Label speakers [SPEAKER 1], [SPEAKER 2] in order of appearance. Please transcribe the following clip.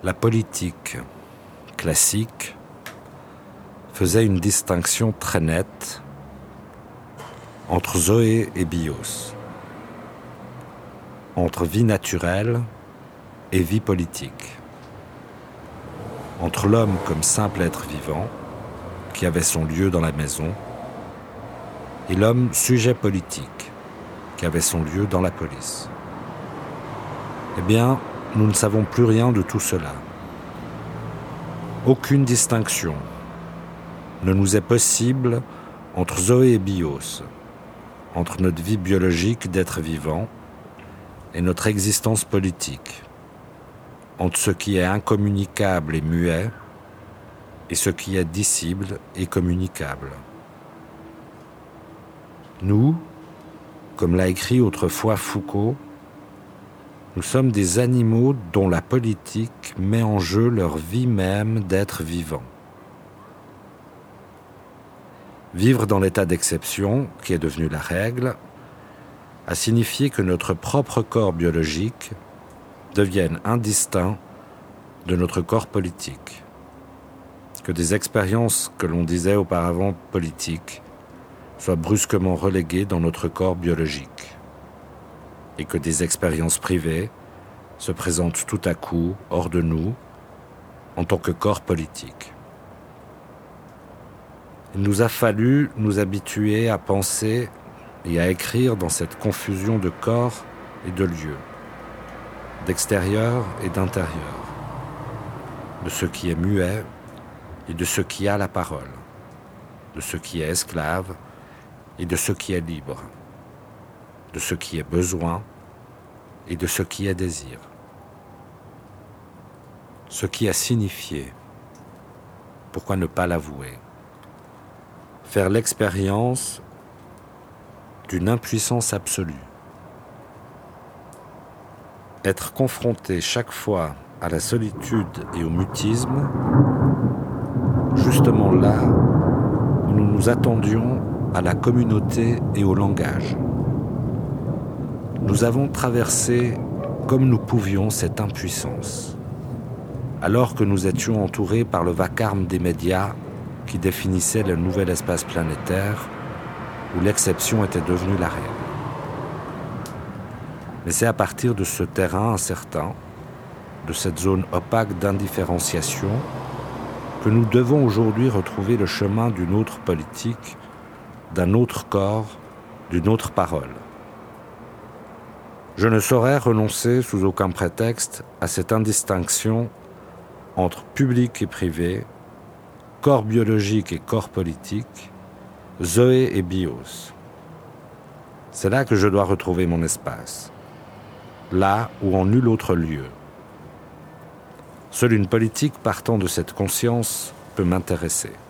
[SPEAKER 1] La politique classique faisait une distinction très nette entre zoé et bios, entre vie naturelle et vie politique, entre l'homme comme simple être vivant qui avait son lieu dans la maison et l'homme sujet politique qui avait son lieu dans la police. Eh bien, nous ne savons plus rien de tout cela. Aucune distinction ne nous est possible entre zoé et bios, entre notre vie biologique d'être vivant et notre existence politique, entre ce qui est incommunicable et muet et ce qui est dissible et communicable. Nous, comme l'a écrit autrefois Foucault, nous sommes des animaux dont la politique met en jeu leur vie même d'être vivant. Vivre dans l'état d'exception, qui est devenu la règle, a signifié que notre propre corps biologique devienne indistinct de notre corps politique, que des expériences que l'on disait auparavant politiques soient brusquement reléguées dans notre corps biologique, et que des expériences privées se présentent tout à coup hors de nous en tant que corps politique. Il nous a fallu nous habituer à penser et à écrire dans cette confusion de corps et de lieux, d'extérieur et d'intérieur, de ce qui est muet et de ce qui a la parole, de ce qui est esclave et de ce qui est libre, de ce qui est besoin et de ce qui est désir. Ce qui a signifié, pourquoi ne pas l'avouer, faire l'expérience d'une impuissance absolue, être confronté chaque fois à la solitude et au mutisme, justement là où nous nous attendions à la communauté et au langage. Nous avons traversé comme nous pouvions cette impuissance, alors que nous étions entourés par le vacarme des médias qui définissaient le nouvel espace planétaire où l'exception était devenue la règle. Mais c'est à partir de ce terrain incertain, de cette zone opaque d'indifférenciation, que nous devons aujourd'hui retrouver le chemin d'une autre politique, d'un autre corps, d'une autre parole. Je ne saurais renoncer sous aucun prétexte à cette indistinction entre public et privé, corps biologique et corps politique, zoé et bios. C'est là que je dois retrouver mon espace, là où en nul autre lieu. Seule une politique partant de cette conscience peut m'intéresser.